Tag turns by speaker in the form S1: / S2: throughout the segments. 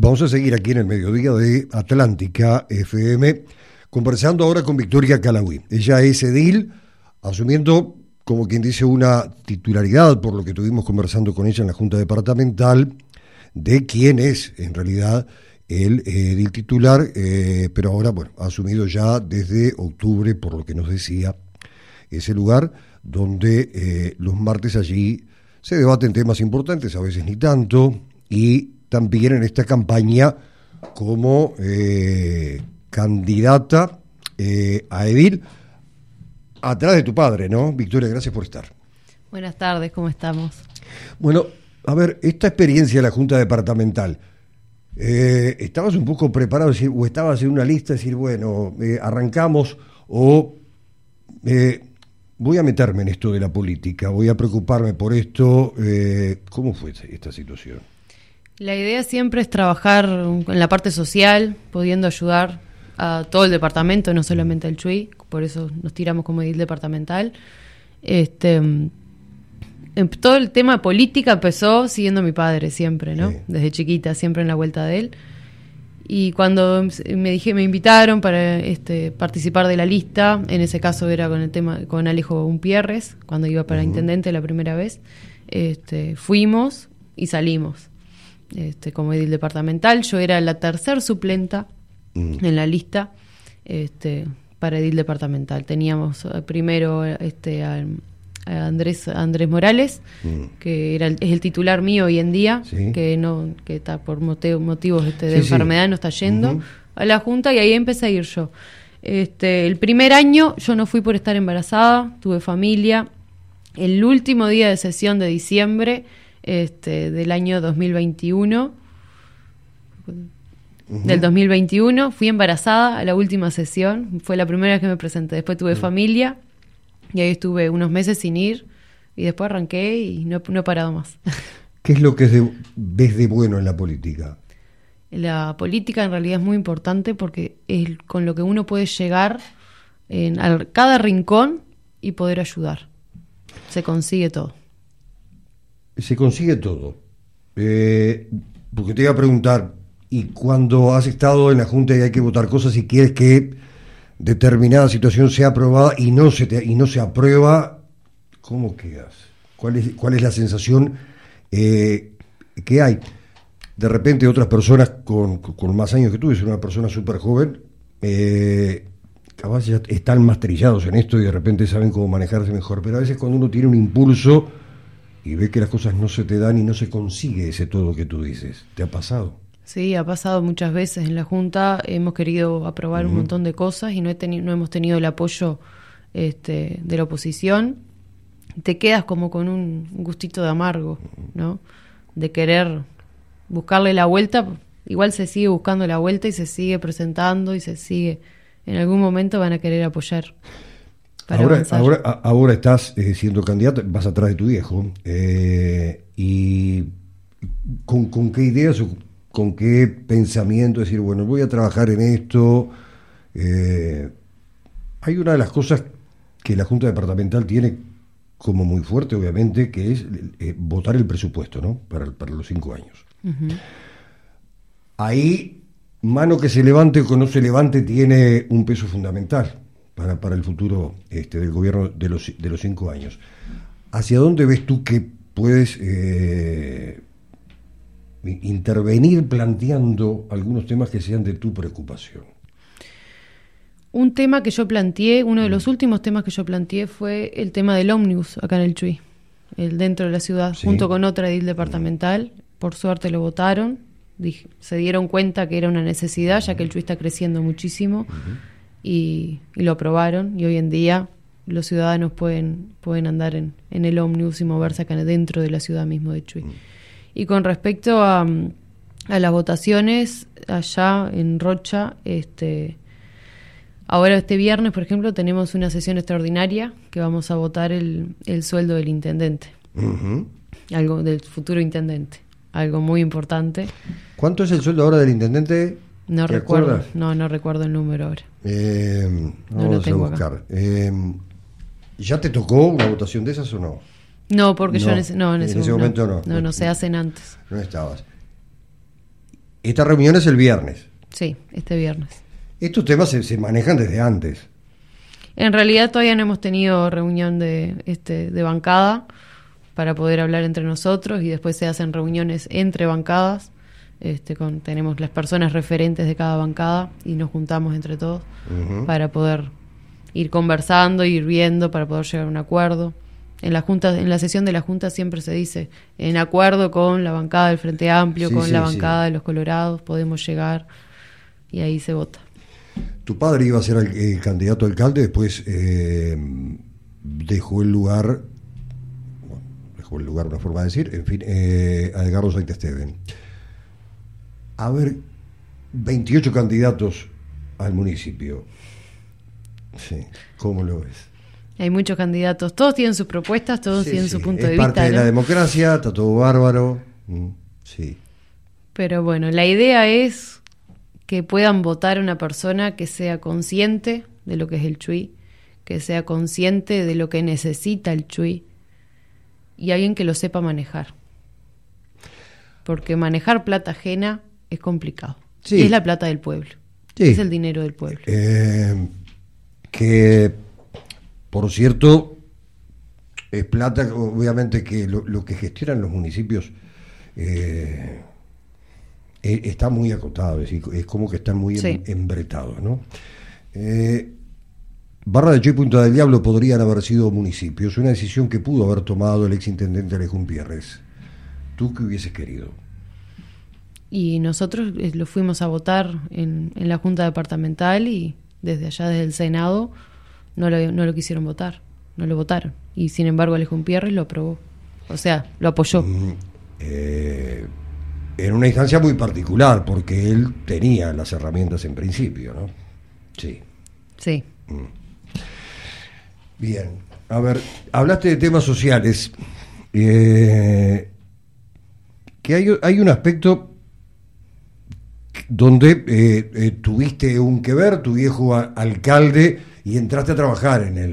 S1: Vamos a seguir aquí en el mediodía de Atlántica FM, conversando ahora con Victoria Calahuí. Ella es edil, asumiendo, como quien dice, una titularidad, por lo que estuvimos conversando con ella en la Junta Departamental, de quién es, en realidad, el edil titular, pero ahora, bueno, ha asumido ya desde octubre, por lo que nos decía, ese lugar donde los martes allí se debaten temas importantes, a veces ni tanto, y también en esta campaña como candidata a edil, atrás de tu padre, ¿no? Victoria, gracias por estar.
S2: Buenas tardes, ¿cómo estamos?
S1: Bueno, a ver, esta experiencia de la Junta Departamental, ¿estabas un poco preparado a decir, o estabas en una lista de decir, bueno, arrancamos, o voy a meterme en esto de la política, voy a preocuparme por esto? ¿Cómo fue esta situación?
S2: La idea siempre es trabajar en la parte social, pudiendo ayudar a todo el departamento, no solamente al Chuy, por eso nos tiramos como edil departamental. Todo el tema política empezó siguiendo a mi padre siempre, ¿no? Sí. Desde chiquita, siempre en la vuelta de él. Y cuando me invitaron para participar de la lista, en ese caso era con el tema con Alejo Umpierres, cuando iba para intendente la primera vez, fuimos y salimos. Como edil departamental, yo era la tercer suplenta en la lista para edil departamental. Teníamos primero a Andrés Morales, que es el titular mío hoy en día, sí, que está por motivos de enfermedad, no está yendo a la Junta, y ahí empecé a ir yo. El primer año yo no fui por estar embarazada, tuve familia. El último día de sesión de diciembre del año 2021, del 2021, fui embarazada a la última sesión, fue la primera vez que me presenté. Después tuve familia y ahí estuve unos meses sin ir y después arranqué y no he parado más.
S1: ¿Qué es lo que ves de bueno en la política?
S2: La política en realidad es muy importante porque es con lo que uno puede llegar a cada rincón y poder ayudar. Se consigue todo.
S1: Se consigue todo. Porque te iba a preguntar, y cuando has estado en la Junta y hay que votar cosas y quieres que determinada situación sea aprobada y no se aprueba, ¿cómo quedas? ¿Cuál es la sensación que hay? De repente otras personas con más años que tú, es una persona súper joven, capaz ya están más trillados en esto y de repente saben cómo manejarse mejor, pero a veces cuando uno tiene un impulso y ve que las cosas no se te dan y no se consigue ese todo que tú dices, ¿te ha pasado?
S2: Sí, ha pasado muchas veces en la Junta. Hemos querido aprobar un montón de cosas y no hemos tenido el apoyo de la oposición. Te quedas como con un gustito de amargo, ¿no? De querer buscarle la vuelta. Igual se sigue buscando la vuelta y se sigue presentando y se sigue. En algún momento van a querer apoyar.
S1: Ahora estás siendo candidata, vas atrás de tu viejo, y ¿con qué ideas o con qué pensamiento decir, bueno, voy a trabajar en esto? Hay una de las cosas que la Junta Departamental tiene como muy fuerte, obviamente, que es votar el presupuesto, ¿no? Para los 5 años. Ahí, mano que se levante o que no se levante, tiene un peso fundamental para el futuro del gobierno de los 5 años. ¿Hacia dónde ves tú que puedes intervenir planteando algunos temas que sean de tu preocupación?
S2: Un tema que yo planteé, uno de los últimos temas que yo planteé fue el tema del ómnibus acá en el Chuy, el dentro de la ciudad, sí, junto con otra edil departamental. Por suerte lo votaron, se dieron cuenta que era una necesidad, ya que el Chuy está creciendo muchísimo. Y lo aprobaron, y hoy en día los ciudadanos pueden andar en el ómnibus y moverse acá dentro de la ciudad mismo de Chuy. Y con respecto a las votaciones allá en Rocha, ahora este viernes, por ejemplo, tenemos una sesión extraordinaria que vamos a votar el sueldo del intendente, algo del futuro intendente, algo muy importante.
S1: ¿Cuánto es el sueldo ahora del intendente?
S2: No recuerdo, no recuerdo el número ahora.
S1: No lo tengo a buscar. ¿Ya te tocó una votación de esas o no?
S2: No, porque yo en ese
S1: momento no.
S2: No se hacen antes.
S1: No estabas. Esta reunión es el viernes.
S2: Sí, este viernes.
S1: Estos temas se manejan desde antes.
S2: En realidad todavía no hemos tenido reunión de bancada para poder hablar entre nosotros, y después se hacen reuniones entre bancadas. Tenemos las personas referentes de cada bancada y nos juntamos entre todos para poder ir conversando, ir viendo, para poder llegar a un acuerdo. En la sesión de la Junta siempre se dice, en acuerdo con la bancada del Frente Amplio, la bancada de los Colorados, podemos llegar, y ahí se vota.
S1: Tu padre iba a ser el candidato a alcalde, después dejó el lugar, una forma de decir, en fin, a Edgardo Saintesteven. A ver, 28 candidatos al municipio. Sí, ¿cómo lo ves?
S2: Hay muchos candidatos, todos tienen sus propuestas, todos tienen su punto de vista.
S1: Es parte de la democracia, está todo bárbaro. Sí.
S2: Pero bueno, la idea es que puedan votar una persona que sea consciente de lo que es el Chuy, que sea consciente de lo que necesita el Chuy, y alguien que lo sepa manejar. Porque manejar plata ajena es complicado. Sí. Y es la plata del pueblo. Sí. Es el dinero del pueblo.
S1: Que, por cierto, es plata, obviamente, que lo que gestionan los municipios está muy acotado, es como que están muy embretados, ¿no? Barra de Chuy y Punta del Diablo podrían haber sido municipios, una decisión que pudo haber tomado el exintendente Alejón Pierres. ¿Tú qué hubieses querido?
S2: Y nosotros lo fuimos a votar en la Junta Departamental, y desde allá, desde el Senado, no lo quisieron votar, no lo votaron. Y sin embargo Alejón Pierres lo aprobó, o sea, lo apoyó.
S1: En una instancia muy particular, porque él tenía las herramientas en principio, ¿no? Sí.
S2: Sí.
S1: Bien, a ver, hablaste de temas sociales, que hay un aspecto donde tuviste un que ver, tu viejo alcalde, y entraste a trabajar en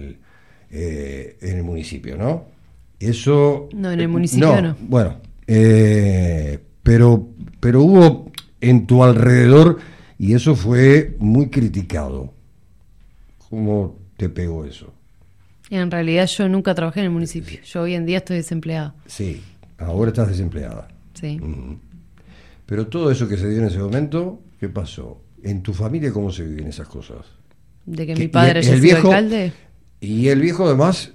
S1: el municipio, ¿no? Eso...
S2: No, en el municipio no.
S1: Bueno, pero hubo en tu alrededor, y eso fue muy criticado. ¿Cómo te pegó eso?
S2: En realidad yo nunca trabajé en el municipio. Yo hoy en día estoy desempleada.
S1: Sí, ahora estás desempleada.
S2: Sí.
S1: Pero todo eso que se dio en ese momento, ¿qué pasó? ¿En tu familia cómo se viven esas cosas?
S2: ¿De que mi padre haya sido alcalde?
S1: Y el viejo, además,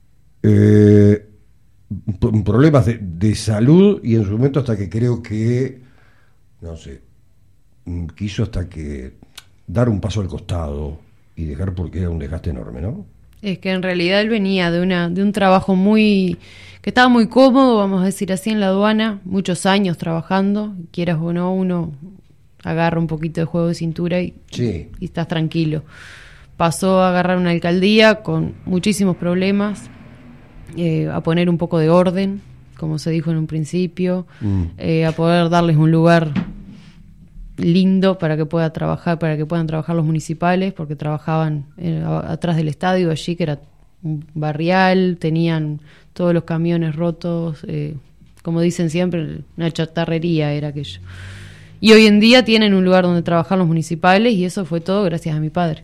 S1: problemas de salud, y en su momento hasta que creo que, no sé, quiso hasta que dar un paso al costado y dejar, porque era un desgaste enorme, ¿no? Es
S2: que en realidad él venía de un trabajo que estaba muy cómodo, vamos a decir así, en la aduana, muchos años trabajando, quieras o no, uno agarra un poquito de juego de cintura y estás tranquilo. Pasó a agarrar una alcaldía con muchísimos problemas, a poner un poco de orden, como se dijo en un principio, a poder darles un lugar lindo para que puedan trabajar los municipales, porque trabajaban atrás del estadio allí, que era un barrial, tenían todos los camiones rotos, como dicen siempre, una chatarrería era aquello. Y hoy en día tienen un lugar donde trabajar los municipales, y eso fue todo gracias a mi padre.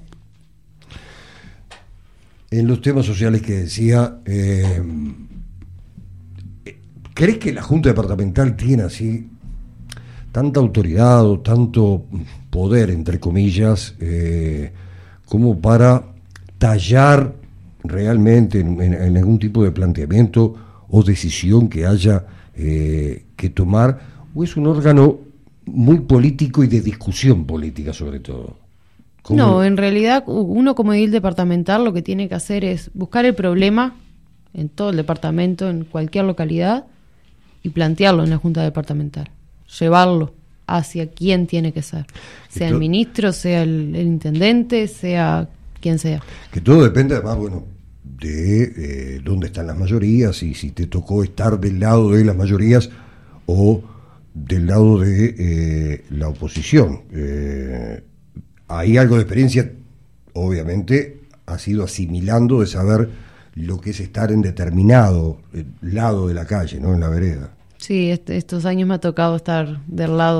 S1: En los temas sociales que decía, ¿crees que la Junta Departamental tiene así tanta autoridad o tanto poder, entre comillas, como para tallar realmente en algún tipo de planteamiento o decisión que haya que tomar, o es un órgano muy político y de discusión política sobre todo?
S2: No, en realidad uno como edil departamental lo que tiene que hacer es buscar el problema en todo el departamento, en cualquier localidad, y plantearlo en la Junta Departamental, llevarlo hacia quién tiene que ser, sea el ministro, sea el intendente, sea quien sea.
S1: Que todo depende además, bueno, de dónde están las mayorías, y si te tocó estar del lado de las mayorías o del lado de la oposición. Hay algo de experiencia, obviamente, has ido asimilando de saber lo que es estar en determinado lado de la calle, ¿no? En la vereda.
S2: Sí, estos años me ha tocado estar del lado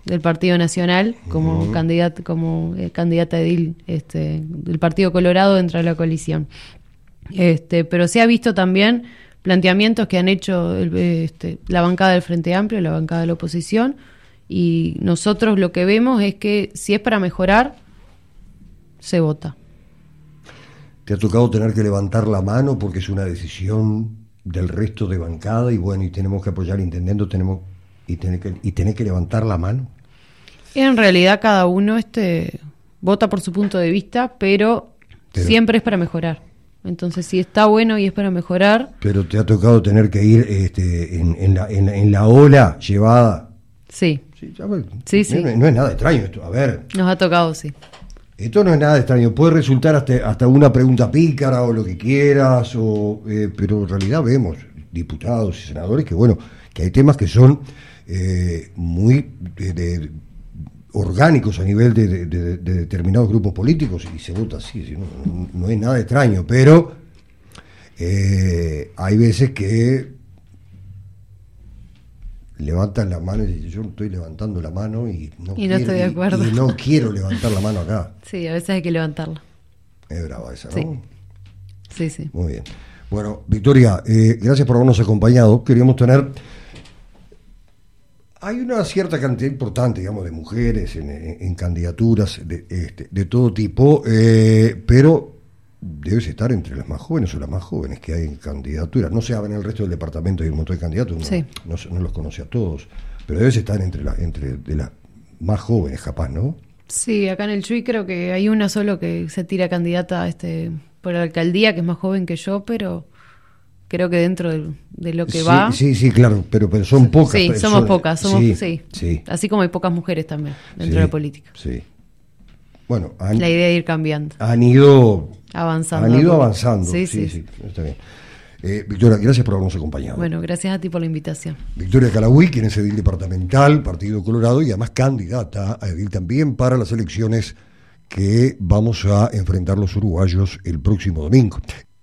S2: del Partido Nacional como candidata edil del Partido Colorado dentro de la coalición. Pero se ha visto también planteamientos que han hecho la bancada del Frente Amplio, la bancada de la oposición, y nosotros lo que vemos es que si es para mejorar, se vota.
S1: ¿Te ha tocado tener que levantar la mano porque es una decisión del resto de bancada y bueno, y tenemos que apoyar al intendente, tener que levantar la mano?
S2: En realidad cada uno vota por su punto de vista, pero siempre es para mejorar. Entonces, si está bueno y es para mejorar... Pero te ha tocado tener que ir en la ola llevada. Sí. Sí.
S1: No es nada extraño esto. A ver.
S2: Nos ha tocado, sí.
S1: Esto no es nada extraño. Puede resultar hasta una pregunta pícara o lo que quieras, pero en realidad vemos diputados y senadores que hay temas que son muy orgánicos a nivel de determinados grupos políticos y se vota así, no es nada extraño, pero hay veces que levantan la mano y dicen, yo estoy levantando la mano y no
S2: estoy de acuerdo.
S1: Y no quiero levantar la mano acá.
S2: Sí, a veces hay que levantarla.
S1: Es brava esa, ¿no?
S2: Sí.
S1: Muy bien. Bueno, Victoria, gracias por habernos acompañado. Queríamos tener... Hay una cierta cantidad importante, digamos, de mujeres en candidaturas de todo tipo, pero debes estar entre las más jóvenes o las más jóvenes que hay en candidaturas. No sé, en el resto del departamento hay un montón de candidatos, no los conoce a todos, pero debes estar entre de las más jóvenes, capaz, ¿no?
S2: Sí, acá en el Chuy creo que hay una solo que se tira candidata por la alcaldía, que es más joven que yo, pero... Creo que dentro de lo que va...
S1: Sí, claro, pero son pocas.
S2: Sí, somos pocas, sí. Así como hay pocas mujeres también dentro de la política.
S1: Sí. Bueno,
S2: la idea de ir cambiando.
S1: Han ido
S2: avanzando.
S1: Sí, está bien. Victoria, gracias por habernos acompañado.
S2: Bueno, gracias a ti por la invitación.
S1: Victoria Calahuy, quien es edil departamental, Partido Colorado, y además candidata a edil también para las elecciones que vamos a enfrentar los uruguayos el próximo domingo.